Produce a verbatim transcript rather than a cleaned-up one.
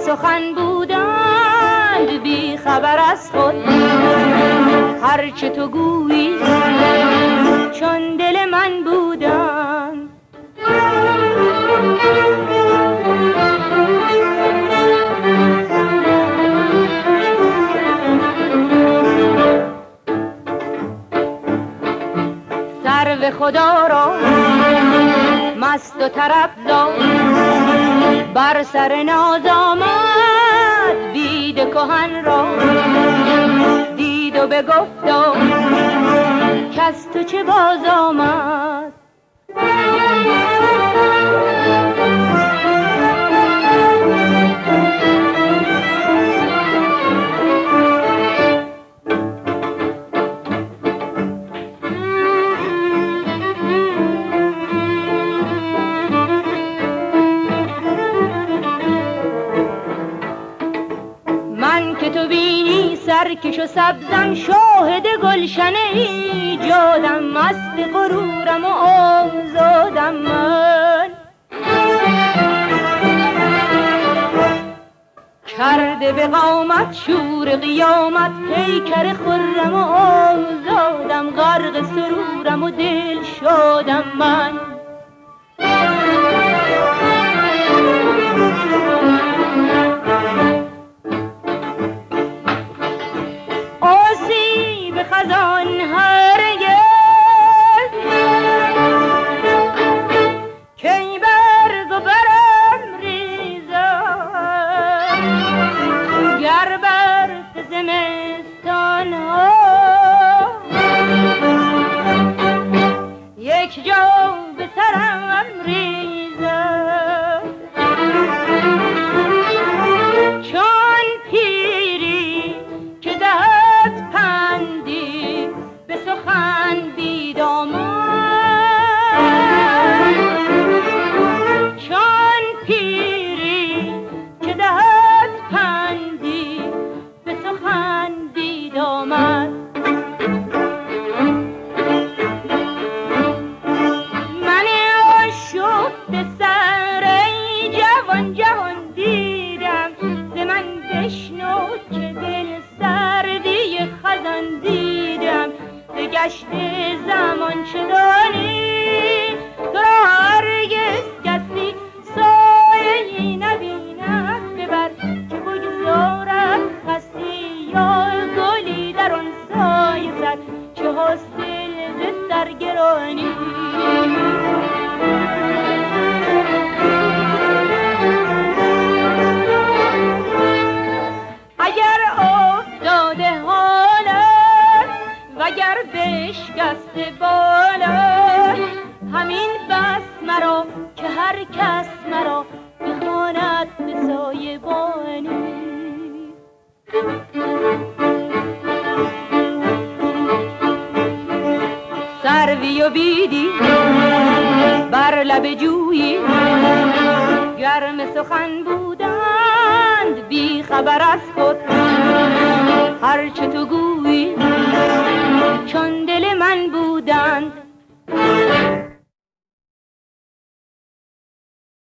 سخن بودند بی خبر از خود، هرچه تو گویی چون دل من بودند. سرو خدا را مست و طرب بر سر ناز آمد، بید کهن را دید و بگفتا کس تو چه باز آمد. من که تو بینی سرکش و سبزم، شاهد گلشن ایجادم، مست غرورم و آزادم. من کرده به قامت شور قیامت، پیکر خرم و آزادم، غرق سرورم و دل شادم. من آسیب خزان هرگز کی برگ و برم ریزد، گر برف زمستان ها یک جا به سرم ریزد. چون پیری که دهد پندی به سخن بیدامن، چون پیری که دهد پندی به سخن بیدامن. من آشفته سر ای جوان جهان دیدم، ز من بشنو که دل سردی خزان دیدم. به گشت زمان چه دانی تو را هرگز کسی سایه‌ای نبیند، ببر که بگذارد خسی یا گلی در آن سایه زد، چه حاصل ز سرگرانی. اگر افتاده حالت وگر بشکسته بالت، همین بس مرا که هر کس مرا بخواند به سایبانی. سروی و بیدی بر لب جویی، گرم سخن بودند بی خبر از خود، هرچه تو گویی چون دل من بودند.